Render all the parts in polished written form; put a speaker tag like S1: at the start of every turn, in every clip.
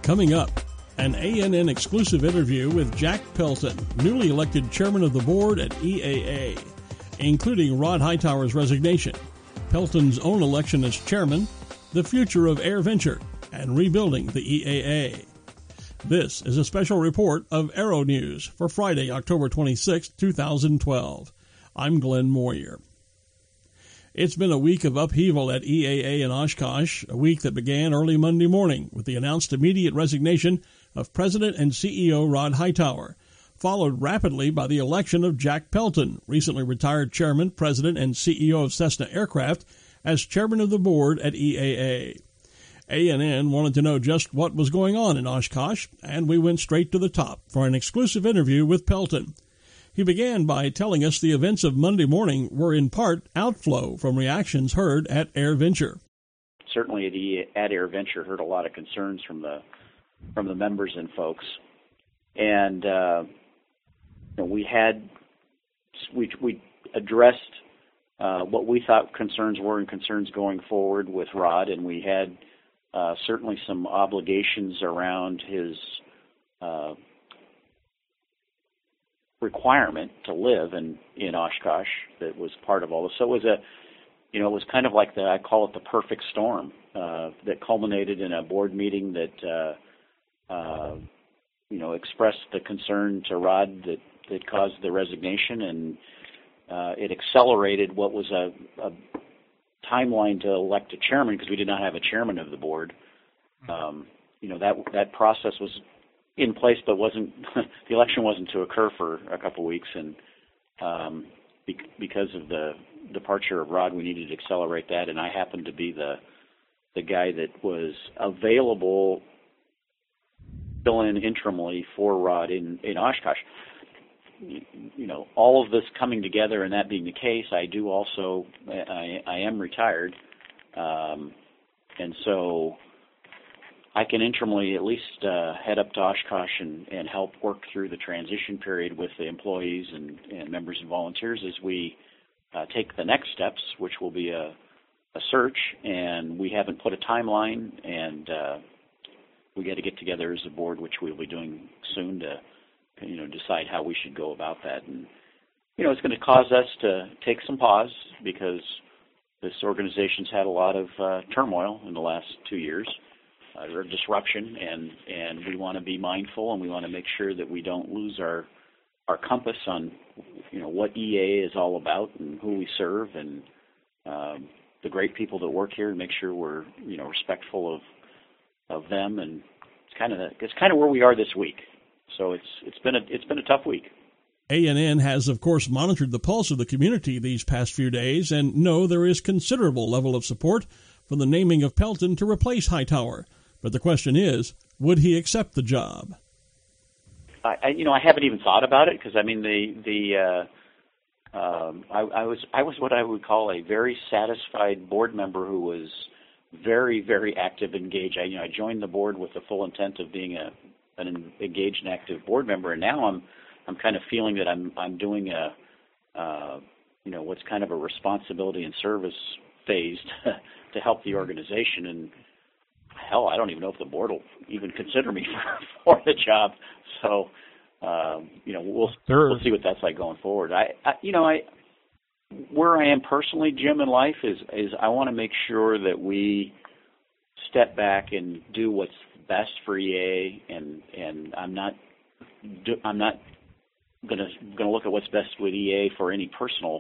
S1: Coming up, an ANN exclusive interview with Jack Pelton, newly elected chairman of the board at EAA, including Rod Hightower's resignation, Pelton's own election as chairman, the future of AirVenture, and rebuilding the EAA. This is a special report of Aero News for Friday, October 26, 2012. I'm Glenn Moyer. It's been a week of upheaval at EAA in Oshkosh, a week that began early Monday morning with the announced immediate resignation of President and CEO Rod Hightower, followed rapidly by the election of Jack Pelton, recently retired chairman, president, and CEO of Cessna Aircraft, as chairman of the board at EAA. ANN wanted to know just what was going on in Oshkosh, and we went straight to the top for an exclusive interview with Pelton. He began by telling us the events of Monday morning were in part outflow from reactions heard at AirVenture.
S2: Certainly at AirVenture heard a lot of concerns from the members and folks, and we addressed what we thought concerns were and concerns going forward with Rod, and we had certainly some obligations around his requirement to live in Oshkosh that was part of all this. So it was kind of like I call it the perfect storm that culminated in a board meeting that expressed the concern to Rod that caused the resignation, and it accelerated what was a timeline to elect a chairman, because we did not have a chairman of the board. That process was in place, but wasn't the election wasn't to occur for a couple of weeks, and because of the departure of Rod, we needed to accelerate that, and I happened to be the guy that was available fill in interimly for Rod in Oshkosh. All of this coming together and that being the case, I am retired, and so I can interimly at least head up to Oshkosh and help work through the transition period with the employees and members and volunteers as we take the next steps, which will be a search, and we haven't put a timeline, and we got to get together as a board, which we'll be doing soon to decide how we should go about that. And it's going to cause us to take some pause, because this organization's had a lot of turmoil in the last 2 years, or disruption, and we want to be mindful, and we want to make sure that we don't lose our compass on what EA is all about and who we serve, and the great people that work here, and make sure we're respectful of them. And it's kind of where we are this week. So it's been a tough week.
S1: ANN has, of course, monitored the pulse of the community these past few days, and know there is considerable level of support for the naming of Pelton to replace Hightower. But the question is, would he accept the job?
S2: I haven't even thought about it, because I was what I would call a very satisfied board member who was very, very active, engaged. I joined the board with the full intent of being an engaged and active board member, and now I'm kind of feeling that I'm doing what's kind of a responsibility and service phase to help the organization. And hell, I don't even know if the board will even consider me for the job. So we'll see what that's like going forward. Where I am personally, Jim, in life is I want to make sure that we step back and do what's best for EA, and I'm not going to look at what's best with EA for any personal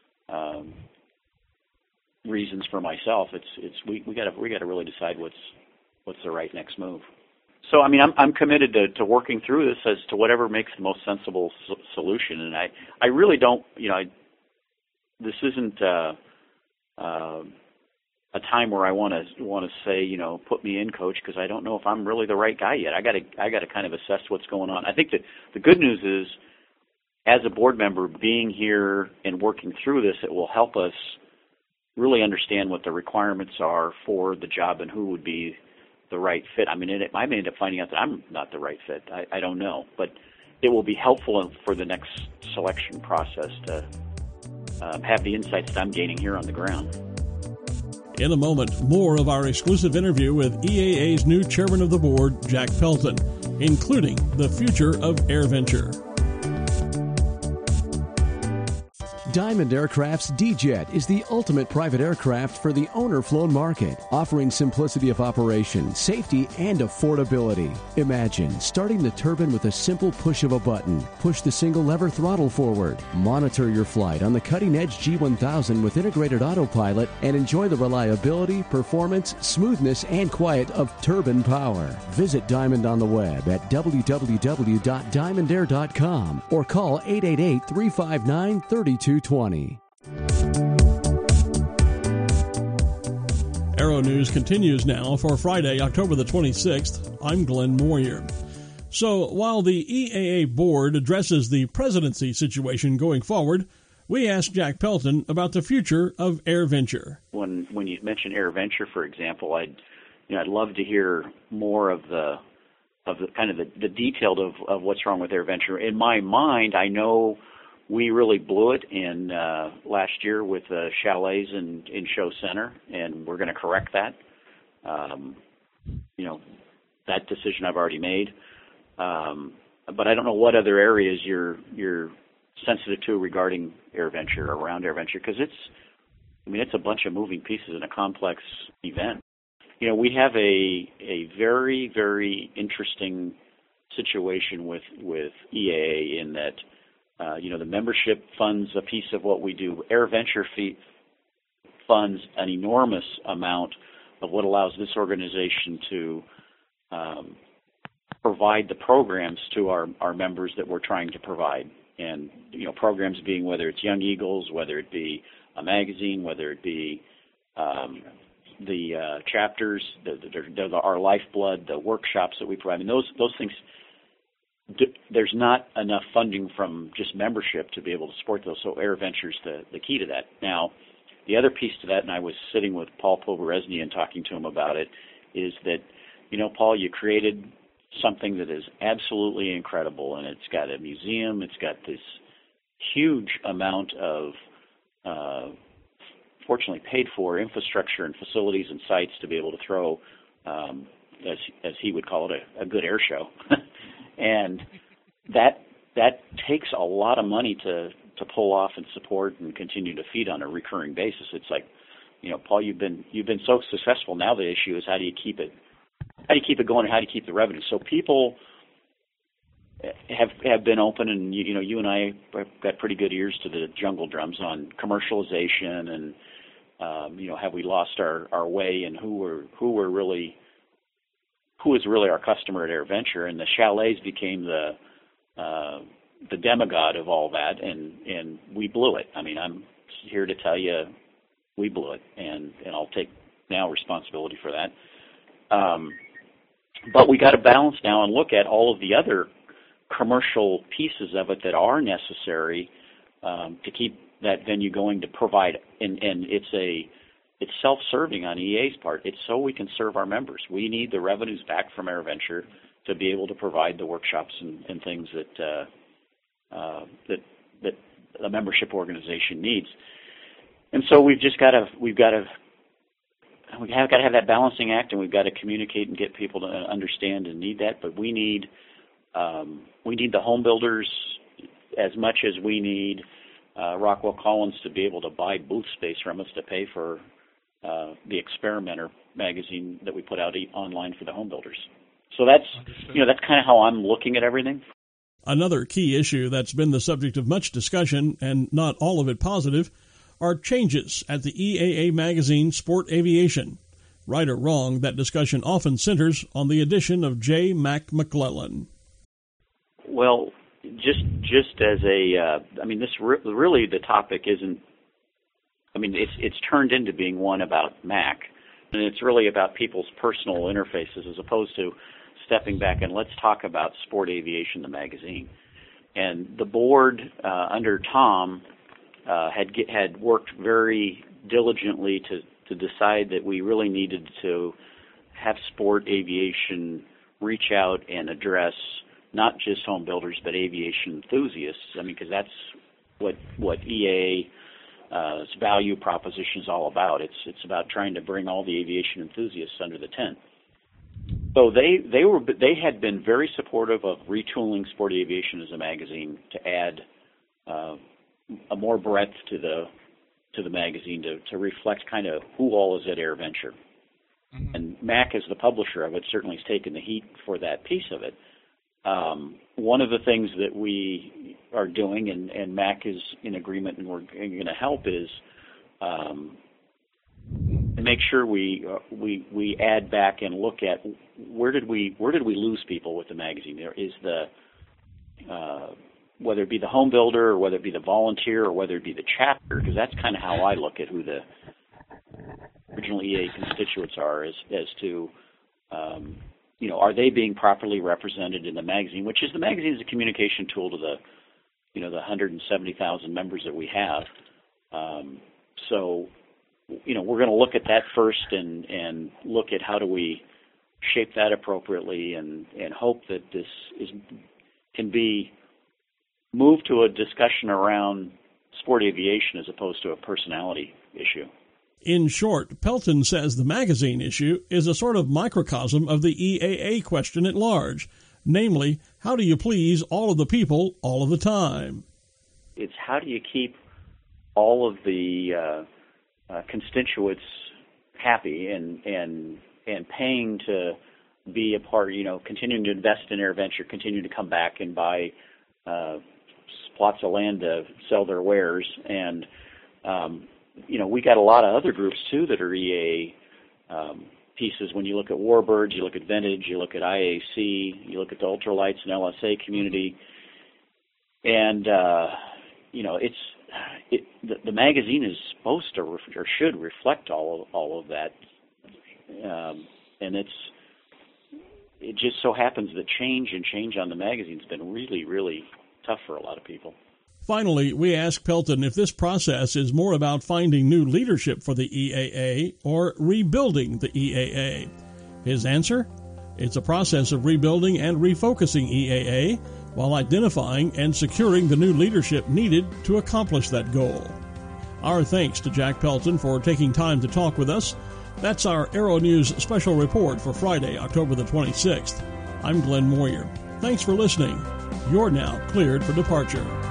S2: reasons for myself. We got to really decide what's the right next move. So I'm committed to working through this as to whatever makes the most sensible solution, and I really don't this isn't a time where I want to say, put me in, coach, because I don't know if I'm really the right guy yet. I got to kind of assess what's going on. I think that the good news is, as a board member, being here and working through this, it will help us really understand what the requirements are for the job and who would be the right fit. I may end up finding out that I'm not the right fit. I don't know, but it will be helpful for the next selection process to have the insights that I'm gaining here on the ground.
S1: In a moment, more of our exclusive interview with EAA's new chairman of the board, Jack Pelton, including the future of AirVenture.
S3: Diamond Aircraft's D-Jet is the ultimate private aircraft for the owner-flown market, offering simplicity of operation, safety, and affordability. Imagine starting the turbine with a simple push of a button. Push the single lever throttle forward. Monitor your flight on the cutting-edge G1000 with integrated autopilot and enjoy the reliability, performance, smoothness, and quiet of turbine power. Visit Diamond on the web at www.diamondair.com or call 888-359-3220.
S1: Aero News continues now for Friday, October the 26th. I'm Glenn Moyer. So while the EAA board addresses the presidency situation going forward, we asked Jack Pelton about the future of AirVenture.
S2: When you mention AirVenture, for example, I'd love to hear more of the kind of the detail of what's wrong with AirVenture. In my mind, I know we really blew it in last year with the chalets in Show Center, and we're going to correct that. That decision I've already made. But I don't know what other areas you're sensitive to regarding AirVenture, around AirVenture, because it's a bunch of moving pieces in a complex event. We have a very, very interesting situation with EAA in that the membership funds a piece of what we do. AirVenture funds an enormous amount of what allows this organization to provide the programs to our members that we're trying to provide. And, programs being whether it's Young Eagles, whether it be a magazine, whether it be the chapters, our lifeblood, the workshops that we provide. I mean, those things. There's not enough funding from just membership to be able to support those, so AirVenture's the key to that. Now, the other piece to that, and I was sitting with Paul Poberezny and talking to him about it, is that, Paul, you created something that is absolutely incredible, and it's got a museum, it's got this huge amount of, fortunately paid for infrastructure and facilities and sites to be able to throw, as he would call it, a good air show. And that takes a lot of money to pull off and support and continue to feed on a recurring basis. It's like, Paul, you've been so successful. Now the issue is how do you keep it going, and how do you keep the revenue? So people have been open, and you and I have got pretty good ears to the jungle drums on commercialization and have we lost our way, and who is really our customer at AirVenture, and the chalets became the demigod of all that, and we blew it. I mean, I'm here to tell you we blew it, and I'll take now responsibility for that. But we got to balance now and look at all of the other commercial pieces of it that are necessary to keep that venue going, to provide, and it's self-serving on EA's part. It's so we can serve our members. We need the revenues back from AirVenture to be able to provide the workshops and things that a membership organization needs. And so we've got to have that balancing act, and we've got to communicate and get people to understand and need that. But we need the home builders as much as we need Rockwell Collins to be able to buy booth space from us to pay for the Experimenter magazine that we put out online for the home builders. So that's kind of how I'm looking at everything.
S1: Another key issue that's been the subject of much discussion, and not all of it positive, are changes at the EAA magazine Sport Aviation. Right or wrong, that discussion often centers on the addition of J. Mac McClellan.
S2: Well, just as this really the topic isn't. I mean, it's turned into being one about Mac, and it's really about people's personal interfaces as opposed to stepping back and let's talk about Sport Aviation, the magazine. And the board under Tom had worked very diligently to decide that we really needed to have Sport Aviation reach out and address not just home builders but aviation enthusiasts. I mean, because that's what EAA its value proposition is all about. It's about trying to bring all the aviation enthusiasts under the tent. So they had been very supportive of retooling Sport Aviation as a magazine to add a more breadth to the magazine to reflect kind of who all is at AirVenture. Mm-hmm. And Mac, as the publisher of it, certainly has taken the heat for that piece of it. One of the things that we are doing, and Mac is in agreement, and we're going to help, is to make sure we add back and look at where did we lose people with the magazine. There is whether it be the home builder or whether it be the volunteer or whether it be the chapter, because that's kind of how I look at who the original EA constituents are, as to are they being properly represented in the magazine, which is the magazine is a communication tool to the the 170,000 members that we have. So we're going to look at that first and look at how do we shape that appropriately and hope that this can be moved to a discussion around sport aviation as opposed to a personality issue.
S1: In short, Pelton says the magazine issue is a sort of microcosm of the EAA question at large, namely, how do you please all of the people all of the time?
S2: It's how do you keep all of the constituents happy and paying to be a part, continuing to invest in AirVenture, continuing to come back and buy plots of land to sell their wares. And, we got a lot of other groups, too, that are EA pieces. When you look at Warbirds, you look at Vintage, you look at IAC, you look at the Ultralights and LSA community. And, the magazine is supposed to or should reflect all of that. And it just so happens that change on the magazine has been really, really tough for a lot of people.
S1: Finally, we asked Pelton if this process is more about finding new leadership for the EAA or rebuilding the EAA. His answer? It's a process of rebuilding and refocusing EAA while identifying and securing the new leadership needed to accomplish that goal. Our thanks to Jack Pelton for taking time to talk with us. That's our Aero News special report for Friday, October the 26th. I'm Glenn Moyer. Thanks for listening. You're now cleared for departure.